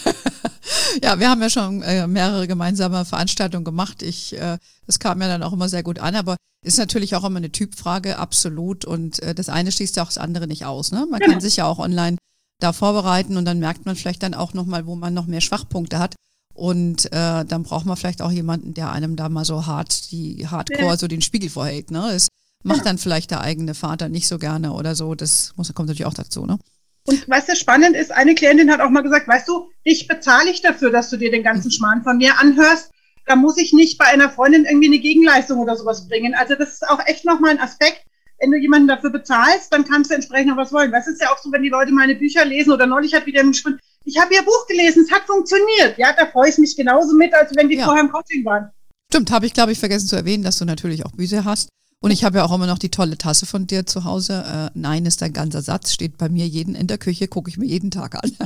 Ja, wir haben ja schon äh, mehrere gemeinsame Veranstaltungen gemacht. Ich, äh, das kam mir dann auch immer sehr gut an, aber ist natürlich auch immer eine Typfrage, absolut. Und äh, das eine schließt ja auch das andere nicht aus. Ne? Man genau. kann sich ja auch online da vorbereiten und dann merkt man vielleicht dann auch nochmal, wo man noch mehr Schwachpunkte hat. Und äh, dann braucht man vielleicht auch jemanden, der einem da mal so hart, die Hardcore ja. so den Spiegel vorhält. Ne? Das macht dann vielleicht der eigene Vater nicht so gerne oder so. Das muss, kommt natürlich auch dazu, ne? Und was ja spannend ist, eine Klientin hat auch mal gesagt, weißt du, dich bezahle ich dafür, dass du dir den ganzen Schmarrn von mir anhörst. Da muss ich nicht bei einer Freundin irgendwie eine Gegenleistung oder sowas bringen. Also das ist auch echt nochmal ein Aspekt. wenn du jemanden dafür bezahlst, dann kannst du entsprechend noch was wollen. Das ist ja auch so, wenn die Leute meine Bücher lesen oder neulich hat wieder ein Gespräch, ich habe ihr Buch gelesen, es hat funktioniert. Ja, da freue ich mich genauso mit, als wenn die ja. vorher im Coaching waren. Stimmt, habe ich, glaube ich, vergessen zu erwähnen, dass du natürlich auch Bücher hast. Und ich habe ja auch immer noch die tolle Tasse von dir zu Hause. Äh, Nein ist ein ganzer Satz, steht bei mir jeden in der Küche, gucke ich mir jeden Tag an.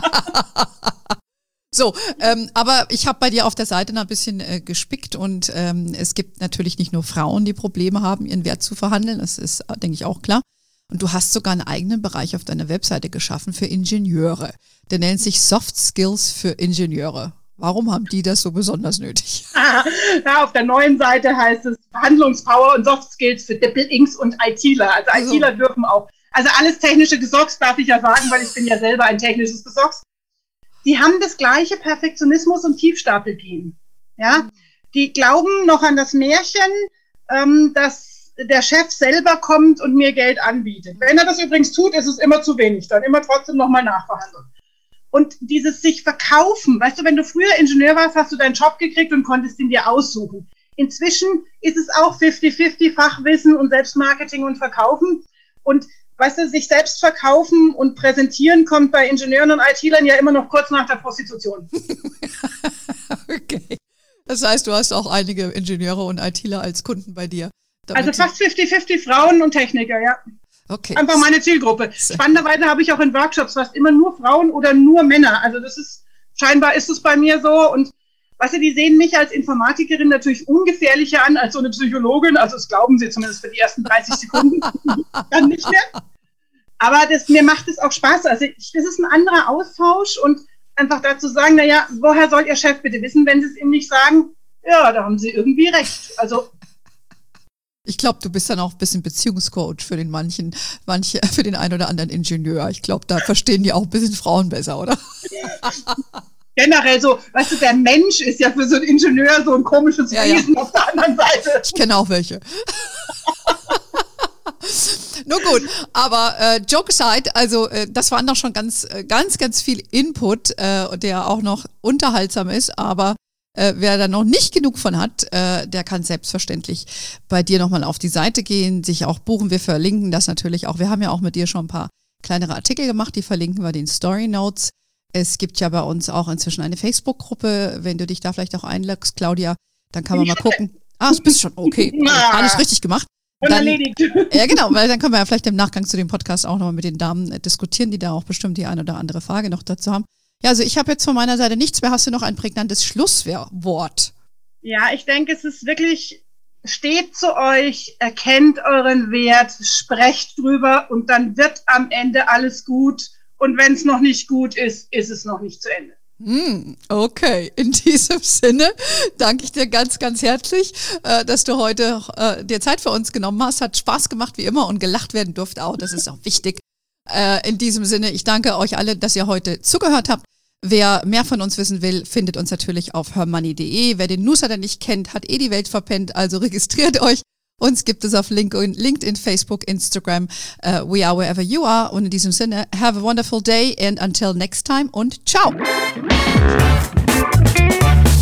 So, ähm, aber ich habe bei dir auf der Seite noch ein bisschen äh, gespickt und ähm, es gibt natürlich nicht nur Frauen, die Probleme haben, ihren Wert zu verhandeln. Das ist, denke ich, auch klar. Und du hast sogar einen eigenen Bereich auf deiner Webseite geschaffen für Ingenieure. Der nennt sich Soft Skills für Ingenieure. Warum haben die das so besonders nötig? Ja, auf der neuen Seite heißt es Verhandlungspower und Soft Skills für Dippel-Inks und ITler. Also, also ITler dürfen auch. Also alles technische Gesocks darf ich ja sagen, weil ich bin ja selber ein technisches Gesocks. Die haben das gleiche Perfektionismus und Tiefstapelgehen. Ja, die glauben noch an das Märchen, ähm, dass der Chef selber kommt und mir Geld anbietet. Wenn er das übrigens tut, ist es immer zu wenig. Dann immer trotzdem nochmal nachverhandeln. Und dieses sich verkaufen, weißt du, wenn du früher Ingenieur warst, hast du deinen Job gekriegt und konntest ihn dir aussuchen. Inzwischen ist es auch fifty fifty Fachwissen und Selbstmarketing und Verkaufen. Und weißt du, sich selbst verkaufen und präsentieren kommt bei Ingenieuren und ITlern ja immer noch kurz nach der Prostitution. Okay. Das heißt, du hast auch einige Ingenieure und ITler als Kunden bei dir. Also fast fifty fifty Frauen und Techniker, ja. Okay. Einfach meine Zielgruppe. Spannenderweise habe ich auch in Workshops fast immer nur Frauen oder nur Männer. Also das ist, scheinbar ist es bei mir so. Und weißt du, die sehen mich als Informatikerin natürlich ungefährlicher an als so eine Psychologin. Also das glauben sie zumindest für die ersten dreißig Sekunden. Dann nicht mehr. Aber das, mir macht es auch Spaß. Also ich, das ist ein anderer Austausch und einfach dazu sagen, naja, woher soll Ihr Chef bitte wissen, wenn Sie es ihm nicht sagen? Ja, da haben Sie irgendwie recht. Also ich glaube, du bist dann auch ein bisschen Beziehungscoach für den manchen, manche, für den einen oder anderen Ingenieur. Ich glaube, da verstehen die auch ein bisschen Frauen besser, oder? Generell so, weißt du, der Mensch ist ja für so einen Ingenieur so ein komisches ja, Wesen ja. auf der anderen Seite. Ich kenne auch welche. Nur gut, aber äh, Joke aside, also äh, das war noch schon ganz, ganz, ganz viel Input, äh, der auch noch unterhaltsam ist, aber Äh, wer da noch nicht genug von hat, äh, der kann selbstverständlich bei dir nochmal auf die Seite gehen, sich auch buchen. Wir verlinken das natürlich auch. Wir haben ja auch mit dir schon ein paar kleinere Artikel gemacht, die verlinken wir den Story Notes. Es gibt ja bei uns auch inzwischen eine Facebook-Gruppe. Wenn du dich da vielleicht auch einloggst, Claudia, dann kann man mal gucken. Ah, das bist schon, okay. Alles richtig gemacht. Dann, ja, genau, weil dann können wir ja vielleicht im Nachgang zu dem Podcast auch nochmal mit den Damen äh, diskutieren, die da auch bestimmt die eine oder andere Frage noch dazu haben. Ja, also ich habe jetzt von meiner Seite nichts mehr. Hast du noch ein prägnantes Schlusswort? Ja, ich denke, es ist wirklich, steht zu euch, erkennt euren Wert, sprecht drüber und dann wird am Ende alles gut. Und wenn es noch nicht gut ist, ist es noch nicht zu Ende. Mm, okay, in diesem Sinne danke ich dir ganz, ganz herzlich, äh, dass du heute äh, dir Zeit für uns genommen hast. Hat Spaß gemacht wie immer und gelacht werden durfte auch. Das ist auch wichtig. Äh, in diesem Sinne, ich danke euch alle, dass ihr heute zugehört habt. Wer mehr von uns wissen will, findet uns natürlich auf her money punkt de. Wer den Newsletter nicht kennt, hat eh die Welt verpennt, also registriert euch. Uns gibt es auf LinkedIn, LinkedIn Facebook, Instagram. Uh, we are wherever you are. Und in diesem Sinne, have a wonderful day and until next time und ciao.